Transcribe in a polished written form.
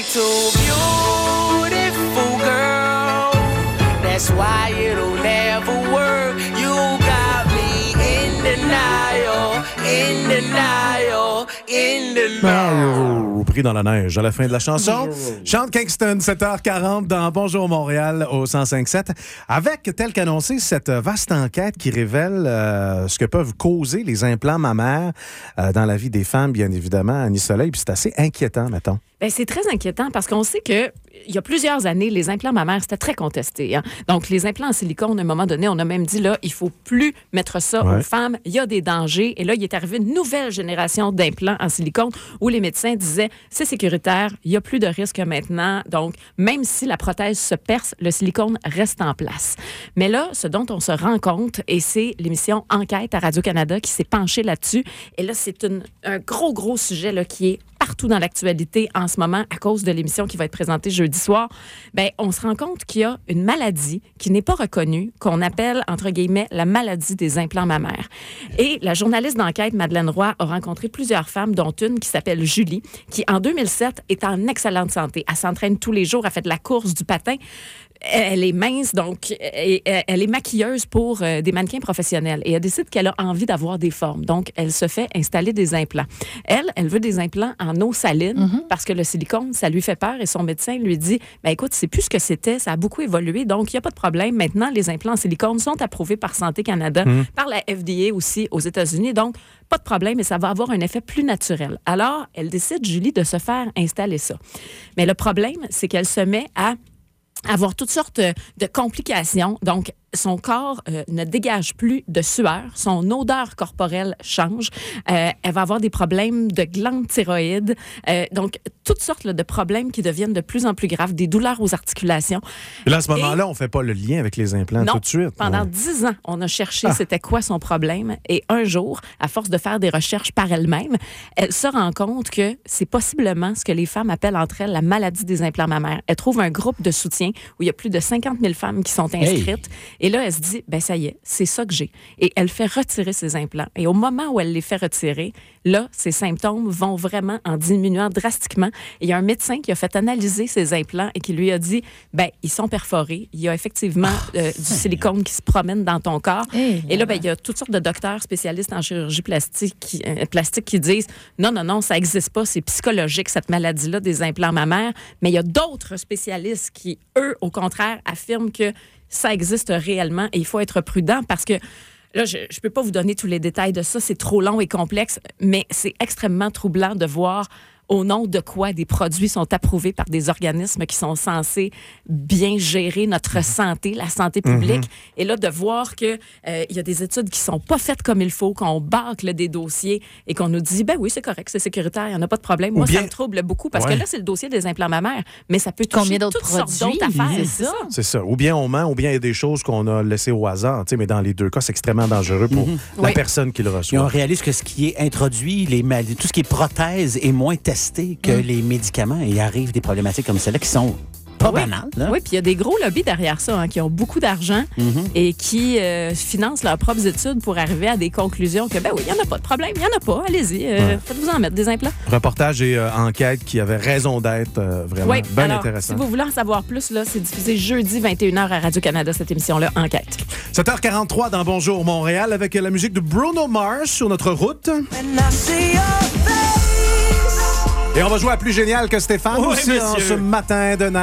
too beautiful, girl. That's why it'll never work. You got me in denial, in denial, in denial. Pris dans la neige à la fin de la chanson. Chante Kingston, 7h40 dans Bonjour Montréal au 105.7. Avec, tel qu'annoncé, cette vaste enquête qui révèle ce que peuvent causer les implants mammaires dans la vie des femmes, bien évidemment, Annie Soleil. Puis c'est assez inquiétant, mettons. Bien, c'est très inquiétant parce qu'on sait qu'il y a plusieurs années, les implants mammaires, c'était très contesté. Hein? Donc, les implants en silicone, à un moment donné, on a même dit, là, il ne faut plus mettre ça aux femmes. Il y a des dangers. Et là, il est arrivé une nouvelle génération d'implants en silicone où les médecins disaient, c'est sécuritaire, il n'y a plus de risque maintenant. Donc, même si la prothèse se perce, le silicone reste en place. Mais là, ce dont on se rend compte, et c'est l'émission Enquête à Radio-Canada qui s'est penchée là-dessus. Et là, c'est un gros sujet là, qui est partout dans l'actualité en ce moment à cause de l'émission qui va être présentée jeudi soir. Bien, on se rend compte qu'il y a une maladie qui n'est pas reconnue, qu'on appelle, entre guillemets, la maladie des implants mammaires. Et la journaliste d'enquête, Madeleine Roy, a rencontré plusieurs femmes, dont une qui s'appelle Julie, qui, en 2007, est en excellente santé. Elle s'entraîne tous les jours, elle fait de la course, du patin. Elle est mince, donc elle est maquilleuse pour des mannequins professionnels. Et elle décide qu'elle a envie d'avoir des formes. Donc, elle se fait installer des implants. Elle veut des implants en eau saline parce que le silicone, ça lui fait peur. Et son médecin lui dit, ben écoute, c'est plus ce que c'était, ça a beaucoup évolué, donc il n'y a pas de problème. Maintenant, les implants en silicone sont approuvés par Santé Canada, par la FDA aussi aux États-Unis. Donc, pas de problème, et ça va avoir un effet plus naturel. Alors, elle décide, Julie, de se faire installer ça. Mais le problème, c'est qu'elle se met à avoir toutes sortes de complications. Donc, son corps ne dégage plus de sueur. Son odeur corporelle change. Elle va avoir des problèmes de glandes thyroïdes. Donc, toutes sortes là, de problèmes qui deviennent de plus en plus graves, des douleurs aux articulations. Et là, à ce moment-là, on ne fait pas le lien avec les implants tout de suite. Pendant 10 ans, on a cherché c'était quoi son problème. Et un jour, à force de faire des recherches par elle-même, elle se rend compte que c'est possiblement ce que les femmes appellent entre elles la maladie des implants mammaires. Elle trouve un groupe de soutien où il y a plus de 50 000 femmes qui sont inscrites. Et là, elle se dit, ben ça y est, c'est ça que j'ai. Et elle fait retirer ses implants. Et au moment où elle les fait retirer, là, ses symptômes vont vraiment en diminuant drastiquement. Et il y a un médecin qui a fait analyser ses implants et qui lui a dit, ben ils sont perforés. Il y a effectivement du silicone qui se promène dans ton corps. Et là, ben il y a toutes sortes de docteurs spécialistes en chirurgie plastique qui disent, non, ça n'existe pas, c'est psychologique, cette maladie-là des implants mammaires. Mais il y a d'autres spécialistes qui, eux, au contraire, affirment que ça existe réellement et il faut être prudent parce que là, je ne peux pas vous donner tous les détails de ça, c'est trop long et complexe, mais c'est extrêmement troublant de voir au nom de quoi des produits sont approuvés par des organismes qui sont censés bien gérer notre santé, la santé publique. Et là, de voir qu'il y a des études qui ne sont pas faites comme il faut, qu'on bâcle des dossiers et qu'on nous dit, ben oui, c'est correct, c'est sécuritaire, il n'y en a pas de problème. Moi, ça me trouble beaucoup parce que là, c'est le dossier des implants mammaires, mais ça peut toucher toutes sortes d'autres affaires. C'est ça. Ou bien on ment, ou bien il y a des choses qu'on a laissées au hasard. Mais dans les deux cas, c'est extrêmement dangereux pour la personne qui le reçoit. Et on réalise que ce qui est introduit, tout ce qui est prothèse est moins testé que les médicaments. Et il arrive des problématiques comme celle-là qui sont pas banales. Là. Oui, puis il y a des gros lobbies derrière ça qui ont beaucoup d'argent et qui financent leurs propres études pour arriver à des conclusions que, ben oui, il n'y en a pas de problème, il n'y en a pas, allez-y, faites-vous en mettre des implants. Reportage et enquête qui avait raison d'être vraiment bien intéressant. Si vous voulez en savoir plus, là, c'est diffusé jeudi 21h à Radio-Canada, cette émission-là, Enquête. 7h43 dans Bonjour Montréal avec la musique de Bruno Mars sur notre route. Et on va jouer à plus génial que Stéphane aussi ce matin de neige.